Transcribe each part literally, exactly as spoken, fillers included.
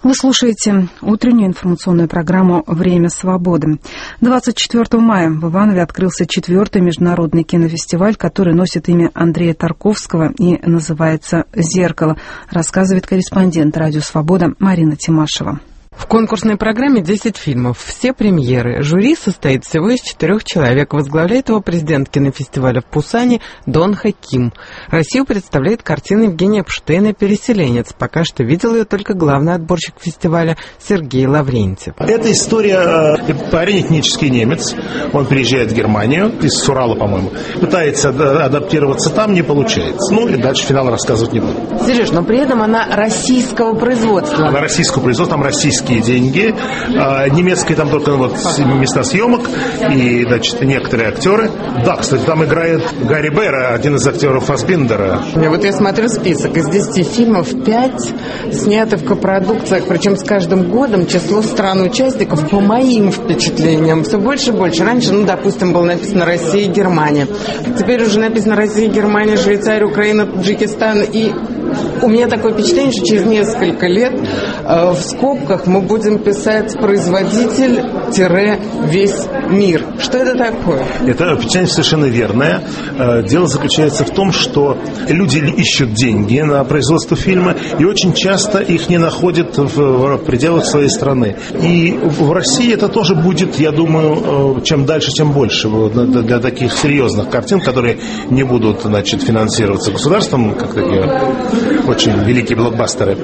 Вы слушаете утреннюю информационную программу «Время свободы». двадцать четвёртого мая в Иванове открылся четвертый международный кинофестиваль, который носит имя Андрея Тарковского и называется «Зеркало», рассказывает корреспондент «Радио Свобода» Марина Тимашева. В конкурсной программе десять фильмов, все премьеры. Жюри состоит всего из четырех человек. Возглавляет его президент кинофестиваля в Пусане Дон Хаким. Россию представляет картина Евгения Эпштейна «Переселенец». Пока что видел ее только главный отборщик фестиваля Сергей Лаврентьев. Это история, парень этнический немец. Он приезжает в Германию, из Урала, по-моему. Пытается адаптироваться там, не получается. Ну и дальше финал рассказывать не буду. Сереж, но при этом она российского производства. Она российского производства, там российские деньги. А, немецкие там только вот места съемок и, значит, некоторые актеры. Да, кстати, там играет Гарри Бэр, один из актеров Фассбиндера. Вот я смотрю список. Из десяти фильмов пять сняты в копродукциях, причем с каждым годом число стран-участников, по моим впечатлениям, все больше и больше. Раньше, ну, допустим, было написано «Россия и Германия». Теперь уже написано «Россия, Германия, Швейцария, Украина, Таджикистан». И у меня такое впечатление, что через несколько лет э, в скобках мы будем писать «производитель-весь мир». Что это такое? Это впечатление совершенно верное. Дело заключается в том, что люди ищут деньги на производство фильма, и очень часто их не находят в пределах своей страны. И в России это тоже будет, я думаю, чем дальше, тем больше для таких серьезных картин, которые не будут, значит, финансироваться государством, как такие очень великие блокбастеры.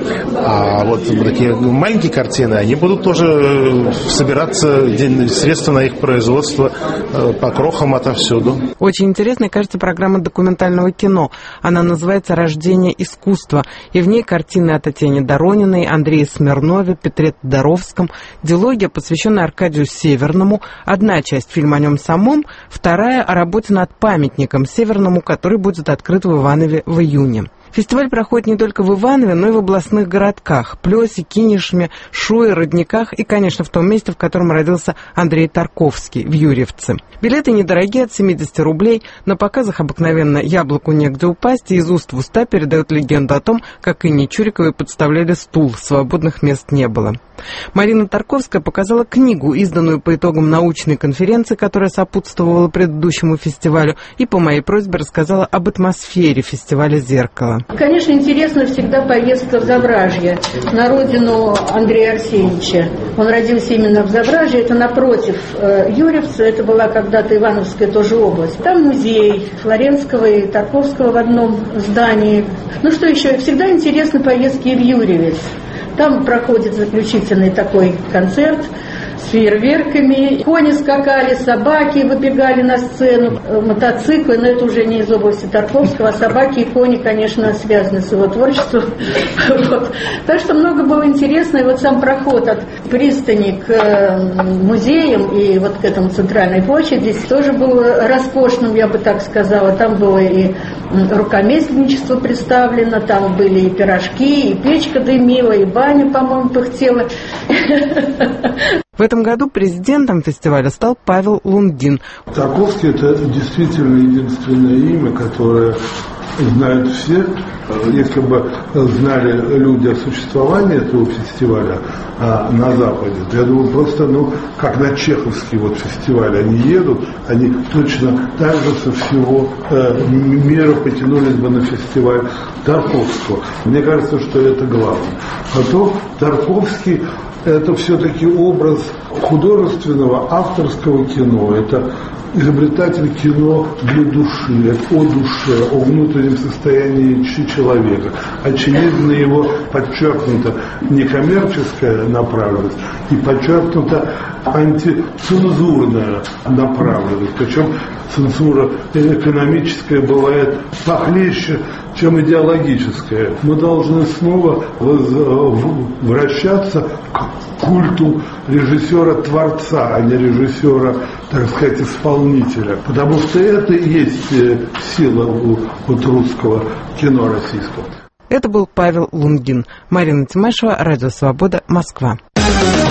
А вот такие маленькие картины, они будут тоже собираться, средства на их производство по крохам отовсюду. Очень интересной, кажется, программа документального кино. Она называется «Рождение искусства». И в ней картины о Татьяне Дорониной, Андрее Смирнове, Петре Тодоровском. Дилогия, посвященная Аркадию Северному. Одна часть фильма о нем самом, вторая о работе над памятником Северному, который будет открыт в Иванове в июне. Фестиваль проходит не только в Иванове, но и в областных городках – Плёсе, Кинешме, Шуе, Родниках и, конечно, в том месте, в котором родился Андрей Тарковский, в Юрьевце. Билеты недорогие, от семидесяти рублей. На показах обыкновенно яблоку негде упасть, и из уст в уста передают легенду о том, как Инне Чуриковой подставляли стул, свободных мест не было. Марина Тарковская показала книгу, изданную по итогам научной конференции, которая сопутствовала предыдущему фестивалю, и по моей просьбе рассказала об атмосфере фестиваля «Зеркало». Конечно, интересно всегда поездка в Завражье, на родину Андрея Арсеньевича. Он родился именно в Завражье, это напротив э, Юрьевца, это была когда-то Ивановская тоже область. Там музей Флоренского и Тарковского в одном здании. Ну что еще, всегда интересны поездки и в Юрьевец. Там проходит заключительный такой концерт с фейерверками. Кони скакали, собаки выбегали на сцену, мотоциклы, но это уже не из области Тарковского, а собаки и кони, конечно, связаны с его творчеством. Вот. Так что много было интересно. И вот сам проход от пристани к музеям и вот к этому центральной площади здесь тоже был роскошным, я бы так сказала. Там было и рукомесленничество представлено, там были и пирожки, и печка дымила, и баня, по-моему, пыхтела. В этом году президентом фестиваля стал Павел Лунгин. Тарковский – это действительно единственное имя, которое знают все. Если бы знали люди о существовании этого фестиваля а, на Западе, то я думаю, просто, ну, как на чеховский вот фестиваль они едут, они точно так же со всего э, мира потянулись бы на фестиваль Тарковского. Мне кажется, что это главное. Потом Тарковский – это все-таки образ художественного авторского кино. Это изобретатель кино для души, о душе, о внутреннем состоянии человека. Очевидно, его подчеркнута некоммерческая направленность и подчеркнута антицензурная направленность. Причем цензура экономическая бывает похлеще, чем идеологическая. Мы должны снова возвращаться к культу режиссера-творца, а не режиссера, так сказать, исполнителя. Потому что это и есть сила вот русского кино российского. Это был Павел Лунгин. Марина Тимашева, Радио Свобода, Москва.